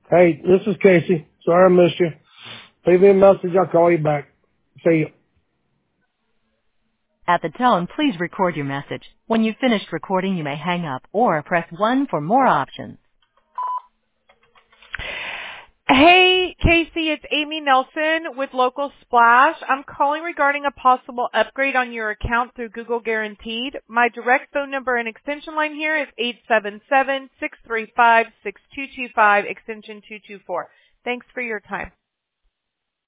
Hey, this is Casey. Sorry I missed you. Leave me a message. I'll call you back. See you. At the tone, please record your message. When you've finished recording, you may hang up or press 1 for more options. Hey, Casey, it's Amy Nelson with Local Splash. I'm calling regarding a possible upgrade on your account through Google Guaranteed. My direct phone number and extension line here is 877-635-6225, extension 224. Thanks for your time.